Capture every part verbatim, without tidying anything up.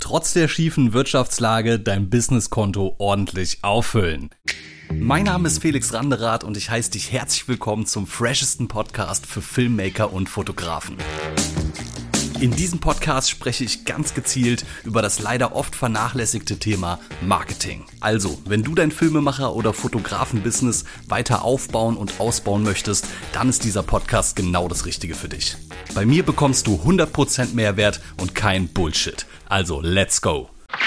Trotz der schiefen Wirtschaftslage dein Businesskonto ordentlich auffüllen. Mein Name ist Felix Randerath und ich heiße dich herzlich willkommen zum freshesten Podcast für Filmmaker und Fotografen. In diesem Podcast spreche ich ganz gezielt über das leider oft vernachlässigte Thema Marketing. Also, wenn du dein Filmemacher- oder Fotografen-Business weiter aufbauen und ausbauen möchtest, dann ist dieser Podcast genau das Richtige für dich. Bei mir bekommst du hundert Prozent Mehrwert und kein Bullshit. Also, let's go!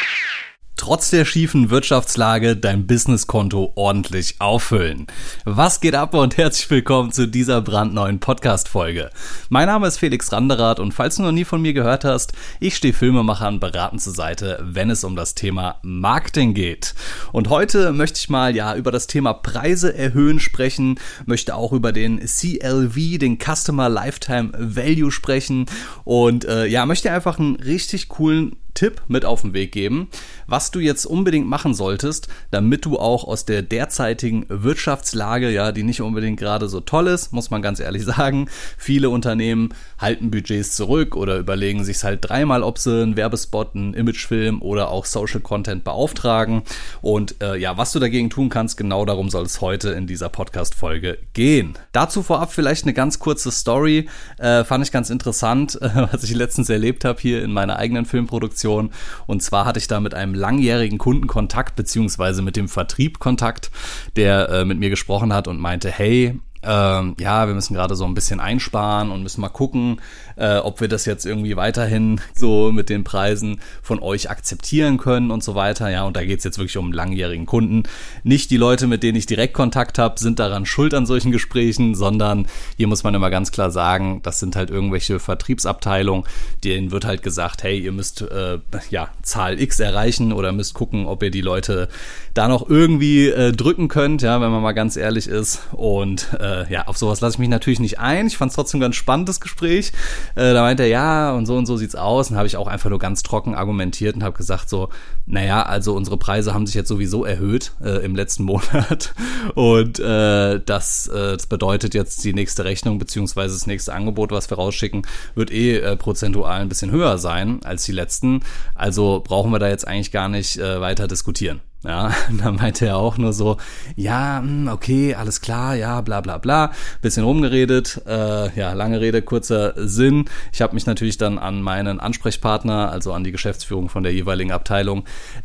Trotz der schiefen Wirtschaftslage dein Businesskonto ordentlich auffüllen. Was geht ab und herzlich willkommen zu dieser brandneuen Podcast-Folge. Mein Name ist Felix Randerath und falls du noch nie von mir gehört hast, ich stehe Filmemachern beratend zur Seite, wenn es um das Thema Marketing geht. Und heute möchte ich mal ja über das Thema Preise erhöhen sprechen, möchte auch über den C L V, den Customer Lifetime Value sprechen und äh, ja, möchte einfach einen richtig coolen Tipp mit auf den Weg geben, was du jetzt unbedingt machen solltest, damit du auch aus der derzeitigen Wirtschaftslage, ja, die nicht unbedingt gerade so toll ist, muss man ganz ehrlich sagen. Viele Unternehmen halten Budgets zurück oder überlegen sich halt dreimal, ob sie einen Werbespot, einen Imagefilm oder auch Social Content beauftragen. Und äh, ja, was du dagegen tun kannst, genau darum soll es heute in dieser Podcast-Folge gehen. Dazu vorab vielleicht eine ganz kurze Story, äh, fand ich ganz interessant, äh, was ich letztens erlebt habe hier in meiner eigenen Filmproduktion. Und zwar hatte ich da mit einem langjährigen Kunden Kontakt, beziehungsweise mit dem Vertrieb Kontakt, der äh, mit mir gesprochen hat und meinte, hey, Ähm, ja, wir müssen gerade so ein bisschen einsparen und müssen mal gucken, äh, ob wir das jetzt irgendwie weiterhin so mit den Preisen von euch akzeptieren können und so weiter. Ja, und da geht es jetzt wirklich um einen langjährigen Kunden. Nicht die Leute, mit denen ich direkt Kontakt habe, sind daran schuld an solchen Gesprächen, sondern hier muss man immer ganz klar sagen, das sind halt irgendwelche Vertriebsabteilungen, denen wird halt gesagt, hey, ihr müsst äh, ja Zahl X erreichen oder müsst gucken, ob ihr die Leute da noch irgendwie äh, drücken könnt, ja, wenn man mal ganz ehrlich ist. Und äh, ja, auf sowas lasse ich mich natürlich nicht ein. Ich fand es trotzdem ein ganz spannendes Gespräch. Äh, da meinte er, ja, und so und so sieht's aus. Und habe ich auch einfach nur ganz trocken argumentiert und habe gesagt so, naja, also unsere Preise haben sich jetzt sowieso erhöht äh, im letzten Monat. Und äh, das, äh, das bedeutet jetzt die nächste Rechnung beziehungsweise das nächste Angebot, was wir rausschicken, wird eh äh, prozentual ein bisschen höher sein als die letzten. Also brauchen wir da jetzt eigentlich gar nicht äh, weiter diskutieren. Ja, dann meinte er auch nur so, ja, okay, alles klar, ja, bla bla bla, bisschen rumgeredet, äh, ja, lange Rede, kurzer Sinn. Ich habe mich natürlich dann an meinen Ansprechpartner, also an die Geschäftsführung von der jeweiligen Abteilung,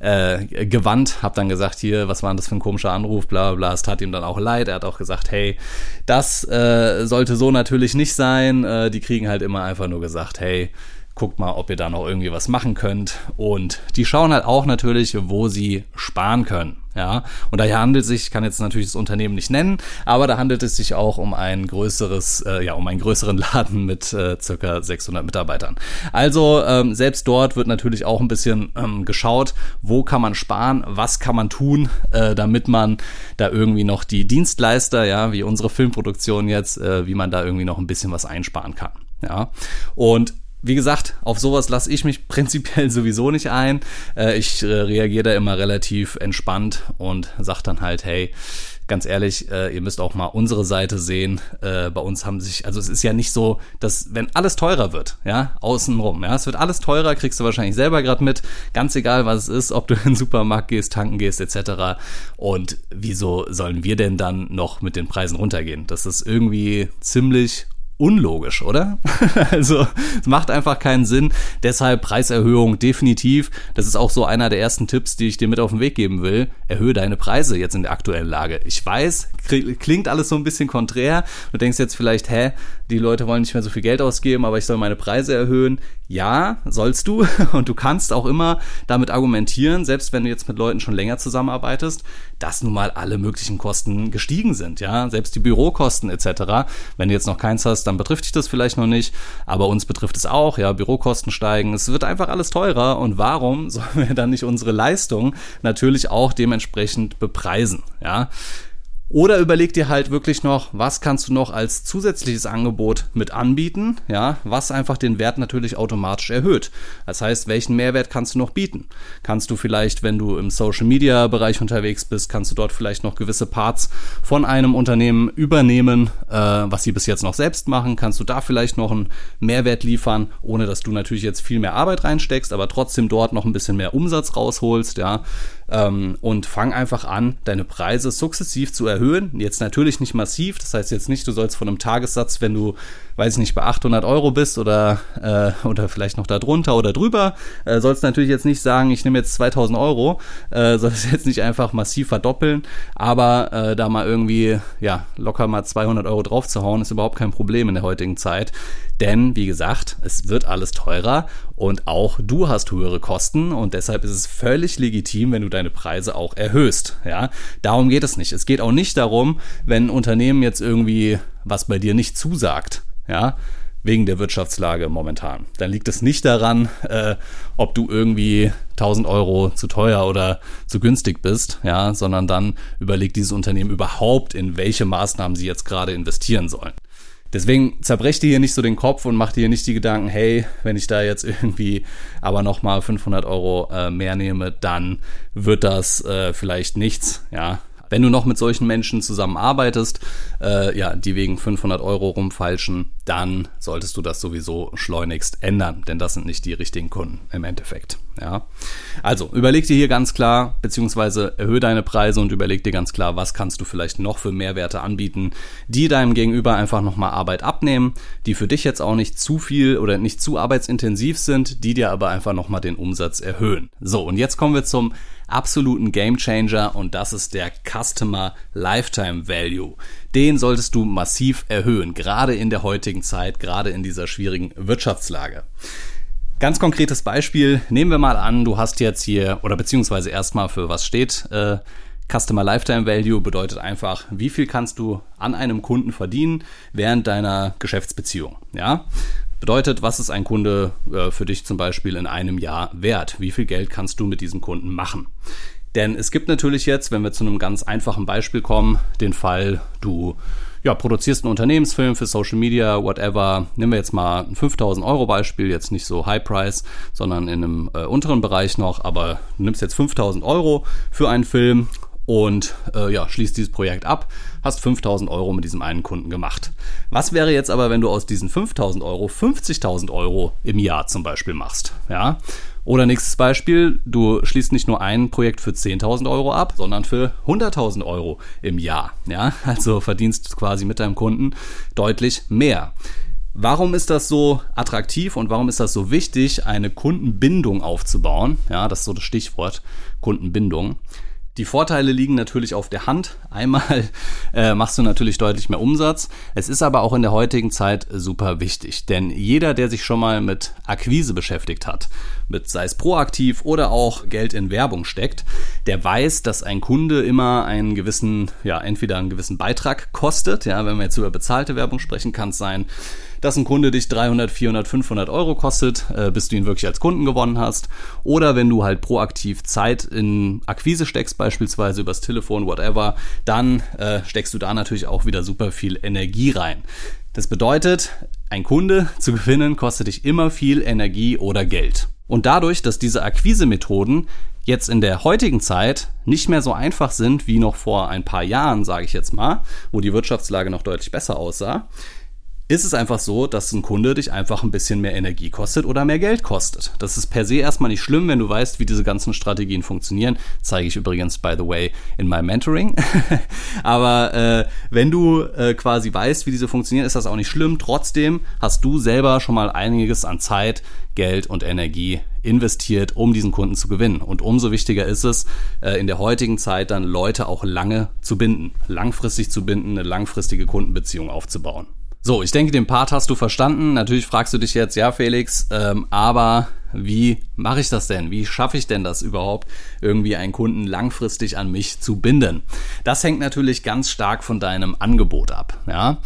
äh, gewandt, habe dann gesagt, hier, was war denn das für ein komischer Anruf, bla bla, es tat ihm dann auch leid, er hat auch gesagt, hey, das äh, sollte so natürlich nicht sein, äh, die kriegen halt immer einfach nur gesagt, hey, guckt mal, ob ihr da noch irgendwie was machen könnt. Und die schauen halt auch natürlich, wo sie sparen können. Ja, und daher handelt es sich, ich kann jetzt natürlich das Unternehmen nicht nennen, aber da handelt es sich auch um ein größeres, äh, ja, um einen größeren Laden mit äh, circa sechshundert Mitarbeitern. Also ähm, selbst dort wird natürlich auch ein bisschen ähm, geschaut, wo kann man sparen, was kann man tun, äh, damit man da irgendwie noch die Dienstleister, ja, wie unsere Filmproduktion jetzt, äh, wie man da irgendwie noch ein bisschen was einsparen kann. Ja, und wie gesagt, auf sowas lasse ich mich prinzipiell sowieso nicht ein. Äh, ich äh, reagiere da immer relativ entspannt und sage dann halt, hey, ganz ehrlich, äh, ihr müsst auch mal unsere Seite sehen. Äh, bei uns haben sich, also es ist ja nicht so, dass wenn alles teurer wird, ja, außenrum, ja, es wird alles teurer, kriegst du wahrscheinlich selber gerade mit, ganz egal, was es ist, ob du in den Supermarkt gehst, tanken gehst, et cetera. Und wieso sollen wir denn dann noch mit den Preisen runtergehen? Das ist irgendwie ziemlich unlogisch, oder? Also es macht einfach keinen Sinn. Deshalb Preiserhöhung definitiv. Das ist auch so einer der ersten Tipps, die ich dir mit auf den Weg geben will. Erhöhe deine Preise jetzt in der aktuellen Lage. Ich weiß, klingt alles so ein bisschen konträr. Du denkst jetzt vielleicht, hä, die Leute wollen nicht mehr so viel Geld ausgeben, aber ich soll meine Preise erhöhen. Ja, sollst du. Und du kannst auch immer damit argumentieren, selbst wenn du jetzt mit Leuten schon länger zusammenarbeitest, dass nun mal alle möglichen Kosten gestiegen sind. Ja, selbst die Bürokosten et cetera. Wenn du jetzt noch keins hast, dann betrifft dich das vielleicht noch nicht, aber uns betrifft es auch, ja, Bürokosten steigen, es wird einfach alles teurer und warum sollen wir dann nicht unsere Leistung natürlich auch dementsprechend bepreisen, ja? Oder überleg dir halt wirklich noch, was kannst du noch als zusätzliches Angebot mit anbieten, ja, was einfach den Wert natürlich automatisch erhöht. Das heißt, welchen Mehrwert kannst du noch bieten? Kannst du vielleicht, wenn du im Social-Media-Bereich unterwegs bist, kannst du dort vielleicht noch gewisse Parts von einem Unternehmen übernehmen, äh, was sie bis jetzt noch selbst machen? Kannst du da vielleicht noch einen Mehrwert liefern, ohne dass du natürlich jetzt viel mehr Arbeit reinsteckst, aber trotzdem dort noch ein bisschen mehr Umsatz rausholst, ja? Ähm, und fang einfach an, deine Preise sukzessiv zu erhöhen. Jetzt natürlich nicht massiv, das heißt jetzt nicht, du sollst von einem Tagessatz, wenn du, weiß ich nicht, bei achthundert Euro bist oder, äh, oder vielleicht noch da drunter oder drüber, äh, sollst natürlich jetzt nicht sagen, ich nehme jetzt zweitausend Euro, äh, sollst jetzt nicht einfach massiv verdoppeln, aber äh, da mal irgendwie, ja, locker mal zweihundert Euro drauf zu hauen, ist überhaupt kein Problem in der heutigen Zeit. Denn, wie gesagt, es wird alles teurer und auch du hast höhere Kosten und deshalb ist es völlig legitim, wenn du deine Preise auch erhöhst. Ja, darum geht es nicht. Es geht auch nicht darum, wenn ein Unternehmen jetzt irgendwie was bei dir nicht zusagt, ja, wegen der Wirtschaftslage momentan. Dann liegt es nicht daran, äh, ob du irgendwie tausend Euro zu teuer oder zu günstig bist, ja, sondern dann überlegt dieses Unternehmen überhaupt, in welche Maßnahmen sie jetzt gerade investieren sollen. Deswegen zerbrech dir hier nicht so den Kopf und mach dir nicht die Gedanken, hey, wenn ich da jetzt irgendwie aber nochmal fünfhundert Euro äh, mehr nehme, dann wird das äh, vielleicht nichts, ja. Wenn du noch mit solchen Menschen zusammenarbeitest, äh, ja, die wegen fünfhundert Euro rumfeilschen, dann solltest du das sowieso schleunigst ändern, denn das sind nicht die richtigen Kunden im Endeffekt. Ja, also überleg dir hier ganz klar, beziehungsweise erhöhe deine Preise und überleg dir ganz klar, was kannst du vielleicht noch für Mehrwerte anbieten, die deinem Gegenüber einfach nochmal Arbeit abnehmen, die für dich jetzt auch nicht zu viel oder nicht zu arbeitsintensiv sind, die dir aber einfach nochmal den Umsatz erhöhen. So, und jetzt kommen wir zum absoluten Gamechanger und das ist der Customer Lifetime Value. Den solltest du massiv erhöhen, gerade in der heutigen Zeit, gerade in dieser schwierigen Wirtschaftslage. Ganz konkretes Beispiel, nehmen wir mal an, du hast jetzt hier, oder beziehungsweise erstmal für was steht, äh, Customer Lifetime Value bedeutet einfach, wie viel kannst du an einem Kunden verdienen während deiner Geschäftsbeziehung, ja? Bedeutet, was ist ein Kunde äh, für dich zum Beispiel in einem Jahr wert? Wie viel Geld kannst du mit diesem Kunden machen? Denn es gibt natürlich jetzt, wenn wir zu einem ganz einfachen Beispiel kommen, den Fall, du ja, produzierst einen Unternehmensfilm für Social Media, whatever. Nehmen wir jetzt mal ein fünftausend Euro Beispiel, jetzt nicht so High Price, sondern in einem äh, unteren Bereich noch, aber du nimmst jetzt fünftausend Euro für einen Film und äh, ja, schließt dieses Projekt ab, hast fünftausend Euro mit diesem einen Kunden gemacht. Was wäre jetzt aber, wenn du aus diesen fünftausend Euro fünfzigtausend Euro im Jahr zum Beispiel machst? Ja? Oder nächstes Beispiel, du schließt nicht nur ein Projekt für zehntausend Euro ab, sondern für hunderttausend Euro im Jahr. Ja? Also verdienst quasi mit deinem Kunden deutlich mehr. Warum ist das so attraktiv und warum ist das so wichtig, eine Kundenbindung aufzubauen? Ja, das ist so das Stichwort, Kundenbindung. Die Vorteile liegen natürlich auf der Hand. Einmal äh, machst du natürlich deutlich mehr Umsatz. Es ist aber auch in der heutigen Zeit super wichtig, denn jeder, der sich schon mal mit Akquise beschäftigt hat, mit sei es proaktiv oder auch Geld in Werbung steckt, der weiß, dass ein Kunde immer einen gewissen, ja, entweder einen gewissen Beitrag kostet. Ja, wenn wir jetzt über bezahlte Werbung sprechen, kann es sein, dass ein Kunde dich dreihundert, vierhundert, fünfhundert Euro kostet, äh, bis du ihn wirklich als Kunden gewonnen hast. Oder wenn du halt proaktiv Zeit in Akquise steckst, beispielsweise übers Telefon, whatever, dann äh, steckst du da natürlich auch wieder super viel Energie rein. Das bedeutet, ein Kunde zu gewinnen kostet dich immer viel Energie oder Geld. Und dadurch, dass diese Akquise-Methoden jetzt in der heutigen Zeit nicht mehr so einfach sind wie noch vor ein paar Jahren, sage ich jetzt mal, wo die Wirtschaftslage noch deutlich besser aussah, ist es einfach so, dass ein Kunde dich einfach ein bisschen mehr Energie kostet oder mehr Geld kostet. Das ist per se erstmal nicht schlimm, wenn du weißt, wie diese ganzen Strategien funktionieren. Zeige ich übrigens, by the way, in meinem Mentoring. Aber äh, wenn du äh, quasi weißt, wie diese funktionieren, ist das auch nicht schlimm. Trotzdem hast du selber schon mal einiges an Zeit, Geld und Energie investiert, um diesen Kunden zu gewinnen. Und umso wichtiger ist es, äh, in der heutigen Zeit dann Leute auch lange zu binden, langfristig zu binden, eine langfristige Kundenbeziehung aufzubauen. So, ich denke, den Part hast du verstanden. Natürlich fragst du dich jetzt, ja Felix, ähm, aber wie mache ich das denn? Wie schaffe ich denn das überhaupt, irgendwie einen Kunden langfristig an mich zu binden? Das hängt natürlich ganz stark von deinem Angebot ab. Ja?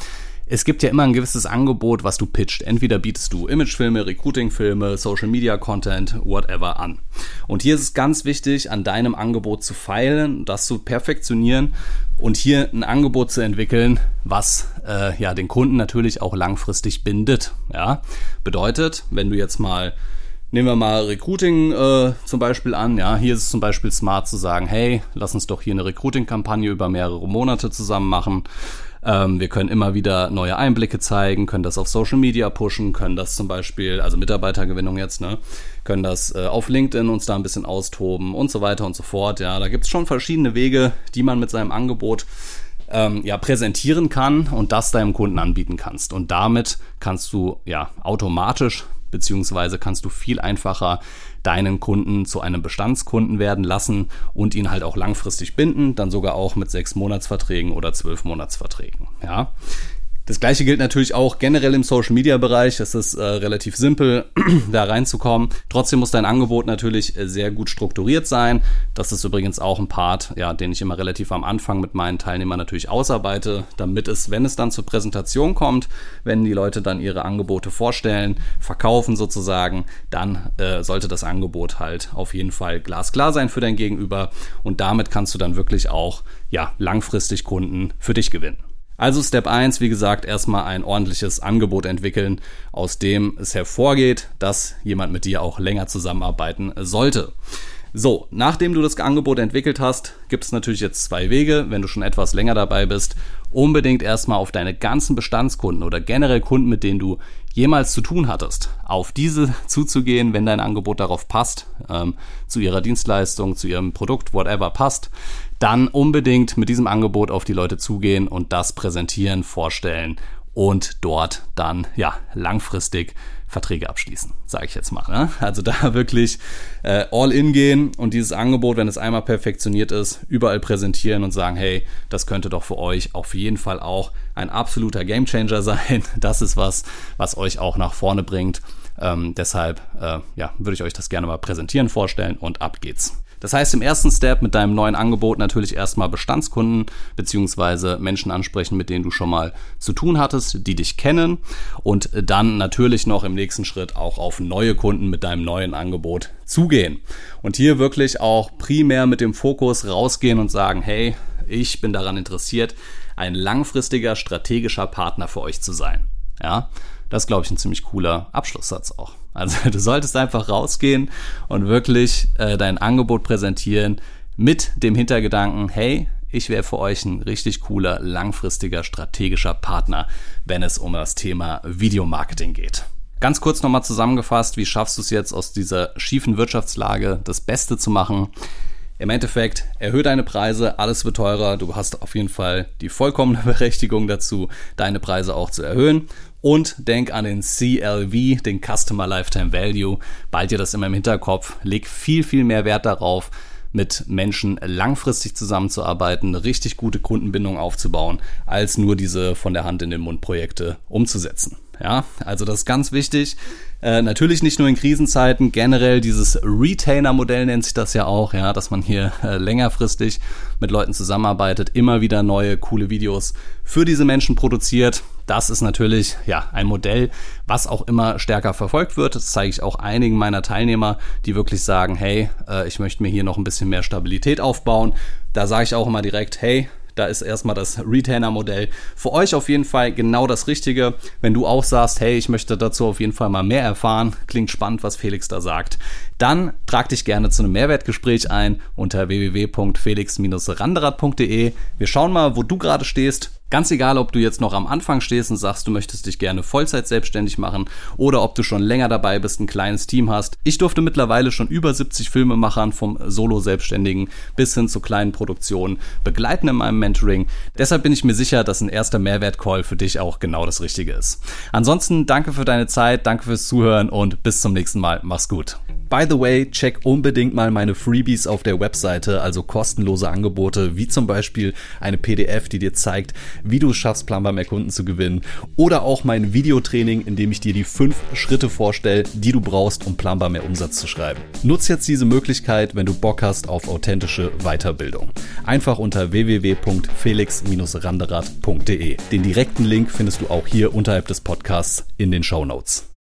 Es gibt ja immer ein gewisses Angebot, was du pitcht. Entweder bietest du Imagefilme, Recruitingfilme, Social-Media-Content, whatever an. Und hier ist es ganz wichtig, an deinem Angebot zu feilen, das zu perfektionieren und hier ein Angebot zu entwickeln, was äh, ja den Kunden natürlich auch langfristig bindet. Ja? Bedeutet, wenn du jetzt mal Nehmen wir mal Recruiting äh, zum Beispiel an. Ja, hier ist es zum Beispiel smart zu sagen, hey, lass uns doch hier eine Recruiting-Kampagne über mehrere Monate zusammen machen. Ähm, wir können immer wieder neue Einblicke zeigen, können das auf Social Media pushen, können das zum Beispiel, also Mitarbeitergewinnung jetzt, ne, können das äh, auf LinkedIn uns da ein bisschen austoben und so weiter und so fort. Ja, da gibt es schon verschiedene Wege, die man mit seinem Angebot ähm, ja präsentieren kann und das deinem Kunden anbieten kannst. Und damit kannst du ja automatisch beziehungsweise kannst du viel einfacher deinen Kunden zu einem Bestandskunden werden lassen und ihn halt auch langfristig binden, dann sogar auch mit sechs Monatsverträgen oder zwölf Monatsverträgen. Ja. Das gleiche gilt natürlich auch generell im Social-Media-Bereich. Es ist äh, relativ simpel, da reinzukommen. Trotzdem muss dein Angebot natürlich äh, sehr gut strukturiert sein. Das ist übrigens auch ein Part, ja, den ich immer relativ am Anfang mit meinen Teilnehmern natürlich ausarbeite, damit es, wenn es dann zur Präsentation kommt, wenn die Leute dann ihre Angebote vorstellen, verkaufen sozusagen, dann äh, sollte das Angebot halt auf jeden Fall glasklar sein für dein Gegenüber und damit kannst du dann wirklich auch, ja, langfristig Kunden für dich gewinnen. Also Step eins, wie gesagt, erstmal ein ordentliches Angebot entwickeln, aus dem es hervorgeht, dass jemand mit dir auch länger zusammenarbeiten sollte. So, nachdem du das Angebot entwickelt hast, gibt es natürlich jetzt zwei Wege, wenn du schon etwas länger dabei bist, unbedingt erstmal auf deine ganzen Bestandskunden oder generell Kunden, mit denen du jemals zu tun hattest, auf diese zuzugehen, wenn dein Angebot darauf passt, ähm, zu ihrer Dienstleistung, zu ihrem Produkt, whatever passt, dann unbedingt mit diesem Angebot auf die Leute zugehen und das präsentieren, vorstellen und dort dann ja langfristig Verträge abschließen, sage ich jetzt mal. Ne? Also da wirklich äh, all in gehen und dieses Angebot, wenn es einmal perfektioniert ist, überall präsentieren und sagen, hey, das könnte doch für euch auf jeden Fall auch ein absoluter Gamechanger sein. Das ist was, was euch auch nach vorne bringt. Ähm, deshalb äh, ja, würde ich euch das gerne mal präsentieren, vorstellen und ab geht's. Das heißt, im ersten Step mit deinem neuen Angebot natürlich erstmal Bestandskunden beziehungsweise Menschen ansprechen, mit denen du schon mal zu tun hattest, die dich kennen und dann natürlich noch im nächsten Schritt auch auf neue Kunden mit deinem neuen Angebot zugehen. Und hier wirklich auch primär mit dem Fokus rausgehen und sagen, hey, ich bin daran interessiert, ein langfristiger strategischer Partner für euch zu sein. Ja, das ist, glaube ich, ein ziemlich cooler Abschlusssatz auch. Also du solltest einfach rausgehen und wirklich äh, dein Angebot präsentieren mit dem Hintergedanken, hey, ich wäre für euch ein richtig cooler, langfristiger, strategischer Partner, wenn es um das Thema Videomarketing geht. Ganz kurz nochmal zusammengefasst, wie schaffst du es jetzt aus dieser schiefen Wirtschaftslage das Beste zu machen? Im Endeffekt, erhöhe deine Preise, alles wird teurer, du hast auf jeden Fall die vollkommene Berechtigung dazu, deine Preise auch zu erhöhen. Und denk an den C L V, den Customer Lifetime Value, bald dir das immer im Hinterkopf, leg viel, viel mehr Wert darauf, mit Menschen langfristig zusammenzuarbeiten, eine richtig gute Kundenbindung aufzubauen, als nur diese von der Hand in den Mund Projekte umzusetzen. Ja, also das ist ganz wichtig. Äh, natürlich nicht nur in Krisenzeiten, generell dieses Retainer-Modell nennt sich das ja auch, ja, dass man hier äh, längerfristig mit Leuten zusammenarbeitet, immer wieder neue, coole Videos für diese Menschen produziert. Das ist natürlich ja ein Modell, was auch immer stärker verfolgt wird. Das zeige ich auch einigen meiner Teilnehmer, die wirklich sagen, hey, äh, ich möchte mir hier noch ein bisschen mehr Stabilität aufbauen. Da sage ich auch immer direkt, hey, da ist erstmal das Retainer-Modell für euch auf jeden Fall genau das Richtige. Wenn du auch sagst, hey, ich möchte dazu auf jeden Fall mal mehr erfahren, klingt spannend, was Felix da sagt, dann trag dich gerne zu einem Mehrwertgespräch ein unter w w w punkt felix Bindestrich randerath punkt d e. Wir schauen mal, wo du gerade stehst. Ganz egal, ob du jetzt noch am Anfang stehst und sagst, du möchtest dich gerne Vollzeit selbstständig machen oder ob du schon länger dabei bist, ein kleines Team hast. Ich durfte mittlerweile schon über siebzig Filmemachern vom Solo-Selbstständigen bis hin zu kleinen Produktionen begleiten in meinem Mentoring. Deshalb bin ich mir sicher, dass ein erster Mehrwert-Call für dich auch genau das Richtige ist. Ansonsten danke für deine Zeit, danke fürs Zuhören und bis zum nächsten Mal. Mach's gut. By the way, check unbedingt mal meine Freebies auf der Webseite, also kostenlose Angebote, wie zum Beispiel eine P D F, die dir zeigt, wie du es schaffst, planbar mehr Kunden zu gewinnen, oder auch mein Videotraining, in dem ich dir die fünf Schritte vorstelle, die du brauchst, um planbar mehr Umsatz zu schreiben. Nutz jetzt diese Möglichkeit, wenn du Bock hast auf authentische Weiterbildung. Einfach unter w w w punkt felix Bindestrich randerath punkt de. Den direkten Link findest du auch hier unterhalb des Podcasts in den Shownotes.